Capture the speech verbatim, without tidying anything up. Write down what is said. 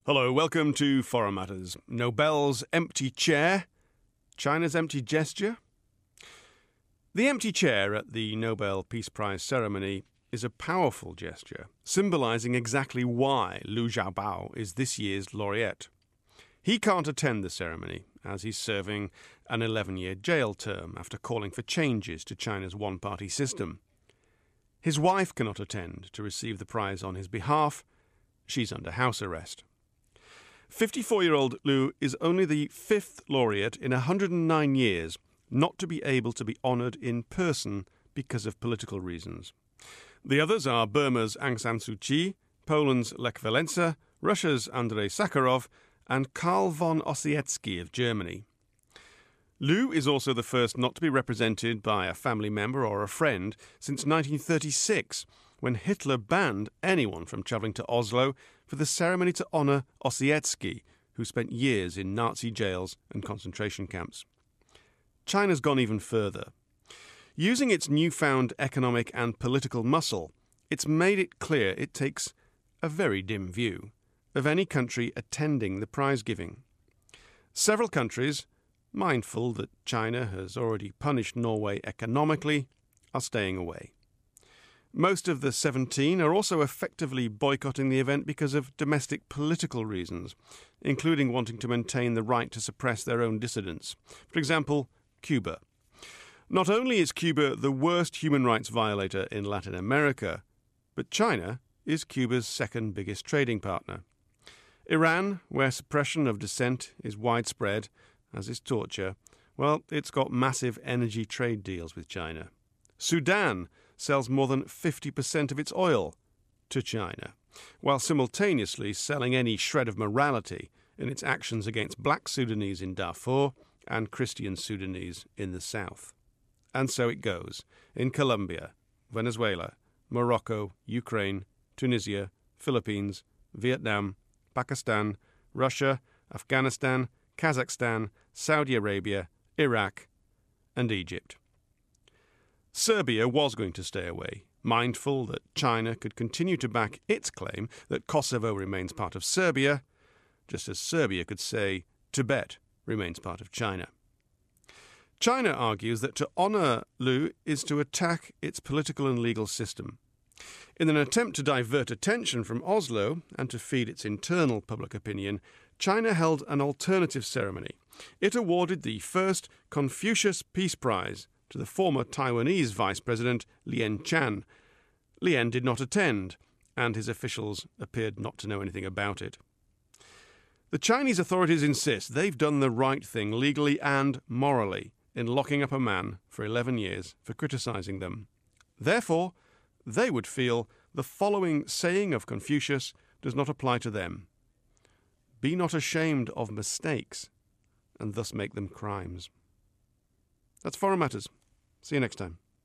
Hello, welcome to Foreign Matters. Nobel's empty chair, China's empty gesture. The empty chair at the Nobel Peace Prize ceremony is a powerful gesture, symbolising exactly why Liu Xiaobo is this year's laureate. He can't attend the ceremony, as he's serving an eleven-year jail term after calling for changes to China's one-party system. His wife cannot attend to receive the prize on his behalf. She's under house arrest. fifty-four-year-old Liu is only the fifth laureate in one hundred nine years not to be able to be honoured in person because of political reasons. The others are Burma's Aung San Suu Kyi, Poland's Lech Walesa, Russia's Andrei Sakharov, and Karl von Ossietzky of Germany. Liu is also the first not to be represented by a family member or a friend since nineteen thirty-six, when Hitler banned anyone from travelling to Oslo for the ceremony to honour Ossietzky, who spent years in Nazi jails and concentration camps. China's gone even further. Using its newfound economic and political muscle, it's made it clear it takes a very dim view of any country attending the prize-giving. Several countries, mindful that China has already punished Norway economically, are staying away. Most of the seventeen are also effectively boycotting the event because of domestic political reasons, including wanting to maintain the right to suppress their own dissidents. For example, Cuba. Not only is Cuba the worst human rights violator in Latin America, but China is Cuba's second biggest trading partner. Iran, where suppression of dissent is widespread, as is torture, well, it's got massive energy trade deals with China. Sudan sells more than fifty percent of its oil to China, while simultaneously selling any shred of morality in its actions against black Sudanese in Darfur and Christian Sudanese in the south. And so it goes in Colombia, Venezuela, Morocco, Ukraine, Tunisia, Philippines, Vietnam, Pakistan, Russia, Afghanistan, Kazakhstan, Saudi Arabia, Iraq, and Egypt. Serbia was going to stay away, mindful that China could continue to back its claim that Kosovo remains part of Serbia, just as Serbia could say Tibet remains part of China. China argues that to honour Liu is to attack its political and legal system. In an attempt to divert attention from Oslo and to feed its internal public opinion, China held an alternative ceremony. It awarded the first Confucius Peace Prize to the former Taiwanese Vice President Lien Chan. Lien did not attend, and his officials appeared not to know anything about it. The Chinese authorities insist they've done the right thing legally and morally in locking up a man for eleven years for criticising them. Therefore, they would feel the following saying of Confucius does not apply to them. Be not ashamed of mistakes, and thus make them crimes. That's Foreign Matters. See you next time.